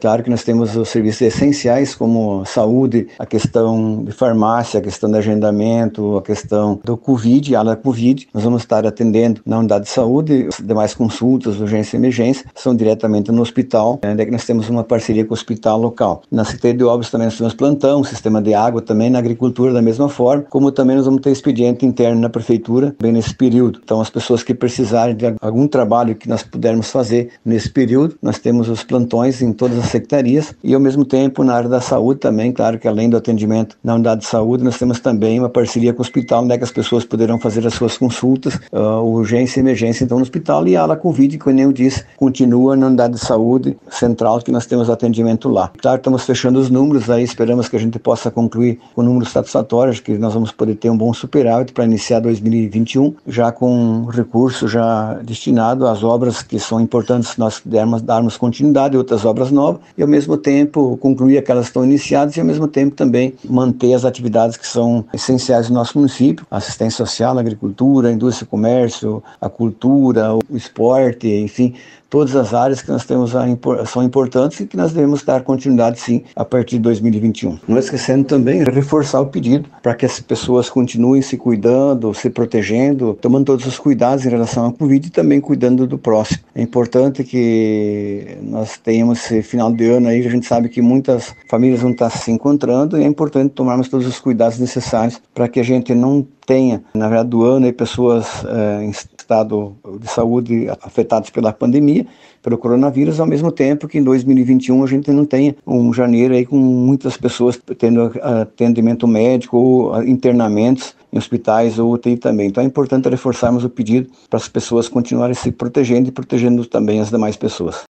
Claro que nós temos os serviços essenciais como saúde, a questão de farmácia, a questão de agendamento, a questão do Covid, a ala Covid. Nós vamos estar atendendo na unidade de saúde, as demais consultas, urgência e emergência, são diretamente no hospital, onde nós temos uma parceria com o hospital local. Na Secretaria de Obras também nós temos plantão, sistema de água também, na agricultura da mesma forma, como também nós vamos ter expediente interno na prefeitura, bem nesse período. Então as pessoas que precisarem de algum trabalho que nós pudermos fazer nesse período, nós temos os plantões em todas as secretarias e ao mesmo tempo na área da saúde também, claro que além do atendimento na unidade de saúde, nós temos também uma parceria com o hospital, onde é que as pessoas poderão fazer as suas consultas, urgência e emergência então no hospital, e a ala Covid, como eu disse, continua na unidade de saúde central, que nós temos atendimento lá. Claro, estamos fechando os números aí, esperamos que a gente possa concluir com números satisfatórios, que nós vamos poder ter um bom superávit para iniciar 2021, já com recurso já destinado às obras que são importantes nós darmos continuidade, outras obras novas, e ao mesmo tempo concluir aquelas que estão iniciadas e ao mesmo tempo também manter as atividades que são essenciais no nosso município, a assistência social, a agricultura, a indústria e comércio, a cultura, o esporte, enfim, todas as áreas que nós temos são importantes e que nós devemos dar continuidade sim a partir de 2021. Não esquecendo também de reforçar o pedido para que as pessoas continuem se cuidando, se protegendo, tomando todos os cuidados em relação à Covid e também cuidando do próximo. É importante que nós tenhamos esse final de ano aí, a gente sabe que muitas famílias vão estar se encontrando e é importante tomarmos todos os cuidados necessários para que a gente não tenha, na verdade do ano, aí, pessoas em estado de saúde afetadas pela pandemia, pelo coronavírus, ao mesmo tempo que em 2021 a gente não tenha um janeiro aí com muitas pessoas tendo atendimento médico ou internamentos em hospitais ou UTI também. Então é importante reforçarmos o pedido para as pessoas continuarem se protegendo e protegendo também as demais pessoas.